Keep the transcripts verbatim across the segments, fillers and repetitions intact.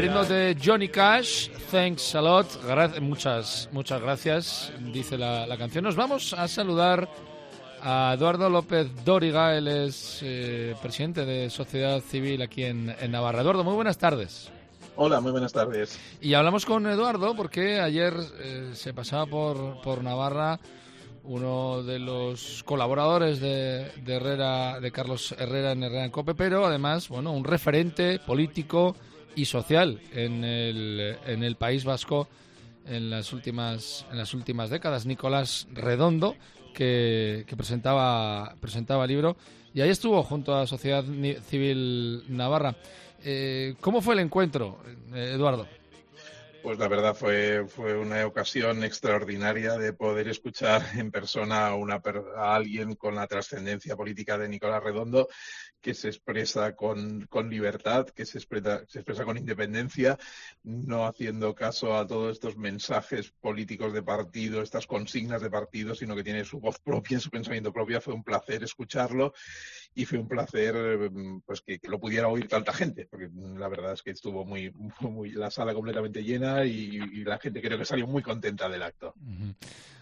ritmo de Johnny Cash, Thanks a Lot, Gra- muchas, muchas gracias, dice la, la canción. Nos vamos a saludar a Eduardo López Dóriga, él es eh, presidente de Sociedad Civil aquí en, en Navarra. Eduardo, muy buenas tardes. Hola, muy buenas tardes. Y hablamos con Eduardo porque ayer eh, se pasaba por, por Navarra uno de los colaboradores de, de Herrera, de Carlos Herrera en Herrera en Cope, pero además, bueno, un referente político y social en el, en el País Vasco en las últimas en las últimas décadas, Nicolás Redondo, que, que presentaba presentaba libro, y ahí estuvo junto a Sociedad Civil Navarra. Eh, ¿Cómo fue el encuentro, Eduardo? Pues la verdad fue, fue una ocasión extraordinaria de poder escuchar en persona a, una, a alguien con la trascendencia política de Nicolás Redondo, que se expresa con, con libertad, que se expresa, se expresa con independencia, no haciendo caso a todos estos mensajes políticos de partido, estas consignas de partido, sino que tiene su voz propia, su pensamiento propio. Fue un placer escucharlo y fue un placer pues que, que lo pudiera oír tanta gente, porque la verdad es que estuvo muy, muy, muy la sala completamente llena y, y la gente creo que salió muy contenta del acto. Uh-huh.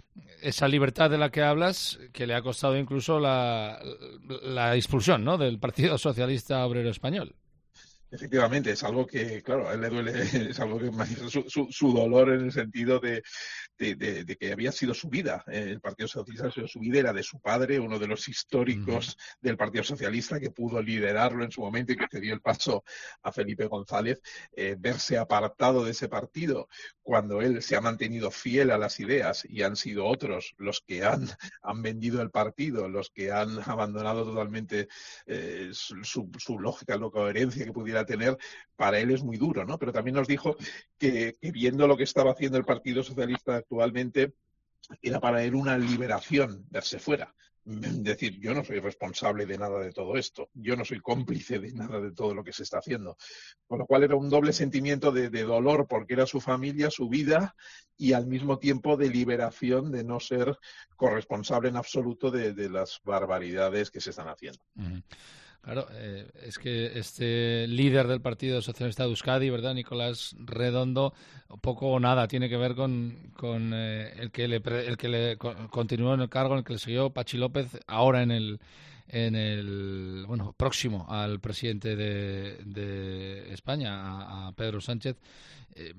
Esa libertad de la que hablas, que le ha costado incluso la, la expulsión, ¿no?, del Partido Socialista Obrero Español. Efectivamente, es algo que, claro, a él le duele, es algo que manifiesta su, su, su dolor en el sentido de, de, de, de que había sido su vida. El Partido Socialista, su vida era de su padre, uno de los históricos uh-huh. del Partido Socialista, que pudo liderarlo en su momento y que cedió el paso a Felipe González. Eh, verse apartado de ese partido cuando él se ha mantenido fiel a las ideas y han sido otros los que han, han vendido el partido, los que han abandonado totalmente eh, su, su, su lógica, la coherencia que pudiera tener, para él es muy duro, ¿no? Pero también nos dijo que, que viendo lo que estaba haciendo el Partido Socialista actualmente, era para él una liberación verse fuera. Decir, yo no soy responsable de nada de todo esto, yo no soy cómplice de nada de todo lo que se está haciendo. Con lo cual era un doble sentimiento de, de dolor porque era su familia, su vida, y al mismo tiempo de liberación de no ser corresponsable en absoluto de, de las barbaridades que se están haciendo. Uh-huh. Claro, eh, es que este líder del Partido Socialista de Euskadi, ¿verdad?, Nicolás Redondo, poco o nada tiene que ver con, con eh, el que le, el que le continuó en el cargo, en el que le siguió Pachi López, ahora en el, en el bueno, próximo al presidente de, de España, a, a Pedro Sánchez. Eh,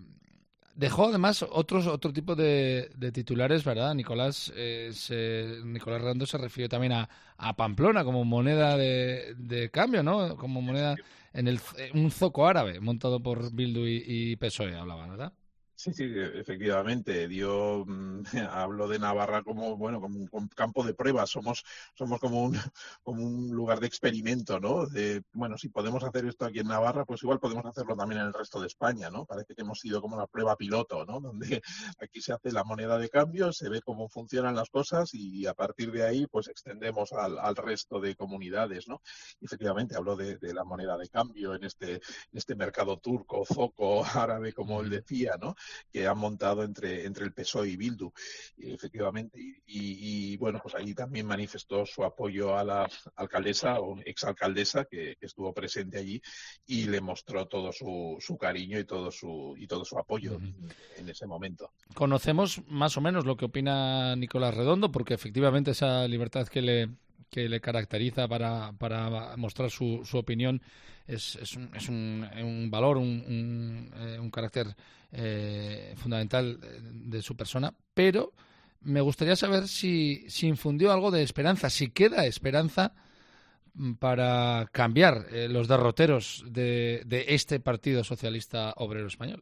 Dejó además otros otro tipo de, de titulares, ¿verdad? Nicolás eh, se, Nicolás Redondo se refirió también a, a Pamplona como moneda de, de cambio, ¿no? Como moneda en el un zoco árabe montado por Bildu y, y P S O E, hablaba, ¿verdad? Sí, sí, efectivamente. Dio, mmm, hablo de Navarra como, bueno, como un campo de pruebas. Somos, somos como un, como un lugar de experimento, ¿no? De, bueno, si podemos hacer esto aquí en Navarra, pues igual podemos hacerlo también en el resto de España, ¿no? Parece que hemos sido como la prueba piloto, ¿no? Donde aquí se hace la moneda de cambio, se ve cómo funcionan las cosas y a partir de ahí, pues extendemos al, al resto de comunidades, ¿no? Y efectivamente, hablo de, de la moneda de cambio en este, en este mercado turco, zoco, árabe, como él decía, ¿no? Que han montado entre, entre el P S O E y Bildu, y, efectivamente. Y, y, y bueno, pues ahí también manifestó su apoyo a la alcaldesa o exalcaldesa que, que estuvo presente allí y le mostró todo su, su cariño y todo su, y todo su apoyo uh-huh. en, en ese momento. Conocemos más o menos lo que opina Nicolás Redondo, porque efectivamente esa libertad que le que le caracteriza para, para mostrar su, su opinión es, es, un, es un, un valor, un, un, eh, un carácter eh, fundamental de su persona, pero me gustaría saber si, si infundió algo de esperanza, si queda esperanza para cambiar eh, los derroteros de, de este Partido Socialista Obrero Español.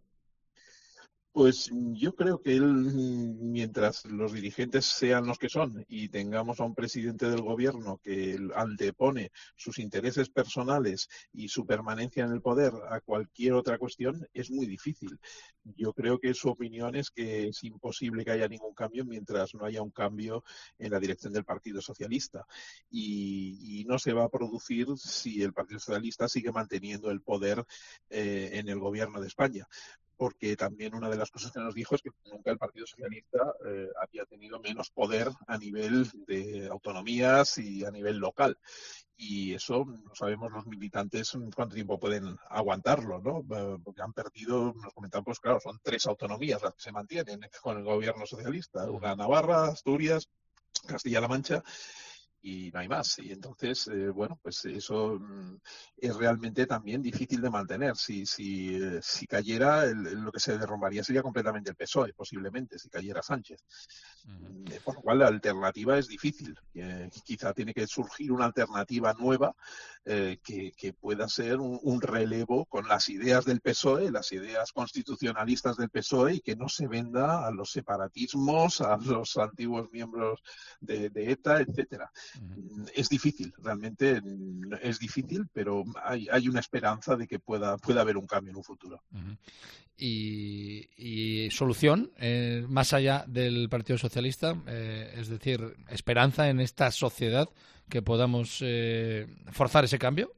Pues yo creo que él, mientras los dirigentes sean los que son y tengamos a un presidente del gobierno que antepone sus intereses personales y su permanencia en el poder a cualquier otra cuestión, es muy difícil. Yo creo que su opinión es que es imposible que haya ningún cambio mientras no haya un cambio en la dirección del Partido Socialista. Y, y no se va a producir si el Partido Socialista sigue manteniendo el poder eh, en el gobierno de España. Porque también una de las cosas que nos dijo es que nunca el Partido Socialista eh, había tenido menos poder a nivel de autonomías y a nivel local. y eso no sabemos los militantes cuánto tiempo pueden aguantarlo, ¿no? Porque han perdido, nos comentan, pues claro, son tres autonomías las que se mantienen con el gobierno socialista, una Navarra, Asturias, Castilla-La Mancha, y no hay más. Y entonces, eh, bueno, pues eso mm, es realmente también difícil de mantener. Si, si, eh, si cayera, el, lo que se derrumbaría sería completamente el P S O E, posiblemente, si cayera Sánchez. Uh-huh. Eh, por lo cual la alternativa es difícil. Eh, quizá tiene que surgir una alternativa nueva eh, que, que pueda ser un, un relevo con las ideas del P S O E, las ideas constitucionalistas del P S O E, y que no se venda a los separatismos, a los antiguos miembros de, de ETA, etcétera. Es difícil, realmente es difícil, pero hay, hay una esperanza de que pueda, pueda haber un cambio en un futuro. Uh-huh. Y, y solución, eh, más allá del Partido Socialista, eh, es decir, esperanza en esta sociedad que podamos eh, forzar ese cambio.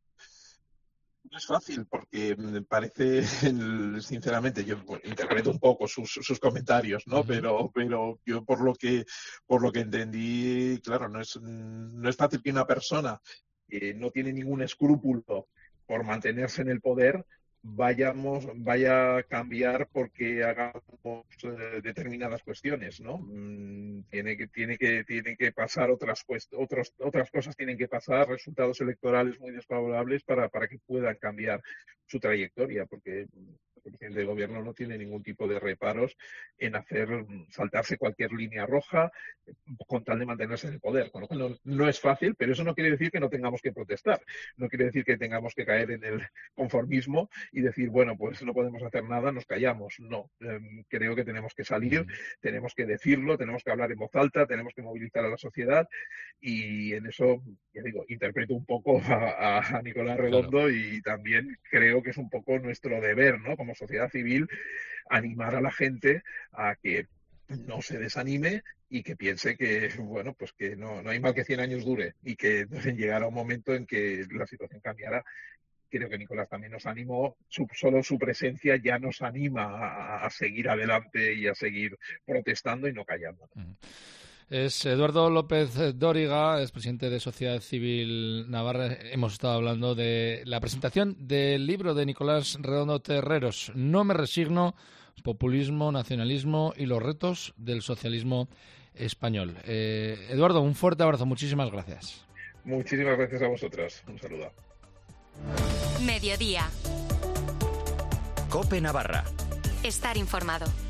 No es fácil porque me parece, sinceramente, yo interpreto un poco sus, sus comentarios, ¿no? Uh-huh. Pero, pero yo por lo que, por lo que entendí, claro, no es, no es fácil que una persona que no tiene ningún escrúpulo por mantenerse en el poder vayamos, vaya a cambiar porque hagamos eh, determinadas cuestiones, ¿no? Mm, tiene que, tiene que, tiene que pasar otras cuest- otros, otras cosas tienen que pasar, resultados electorales muy desfavorables para, para que puedan cambiar su trayectoria, porque el presidente del gobierno no tiene ningún tipo de reparos en hacer saltarse cualquier línea roja con tal de mantenerse en el poder. Con lo cual no, no es fácil, pero eso no quiere decir que no tengamos que protestar, no quiere decir que tengamos que caer en el conformismo y decir, bueno, pues no podemos hacer nada, nos callamos. No, eh, creo que tenemos que salir, mm. tenemos que decirlo, tenemos que hablar en voz alta, tenemos que movilizar a la sociedad, y en eso, ya digo, interpreto un poco a, a Nicolás Redondo, claro. Y también creo que es un poco nuestro deber, ¿no? Como sociedad civil, animar a la gente a que no se desanime y que piense que, bueno, pues que no, no hay mal que cien años dure, y que llegará un momento en que la situación cambiará. Creo que Nicolás también nos animó, su, solo su presencia ya nos anima a, a seguir adelante y a seguir protestando y no callando. Es Eduardo López Dóriga, es presidente de Sociedad Civil Navarra. Hemos estado hablando de la presentación del libro de Nicolás Redondo Terreros, No me resigno, populismo, nacionalismo y los retos del socialismo español. Eh, Eduardo, un fuerte abrazo, muchísimas gracias. Muchísimas gracias a vosotros, un saludo. Mediodía. COPE Navarra. Estar informado.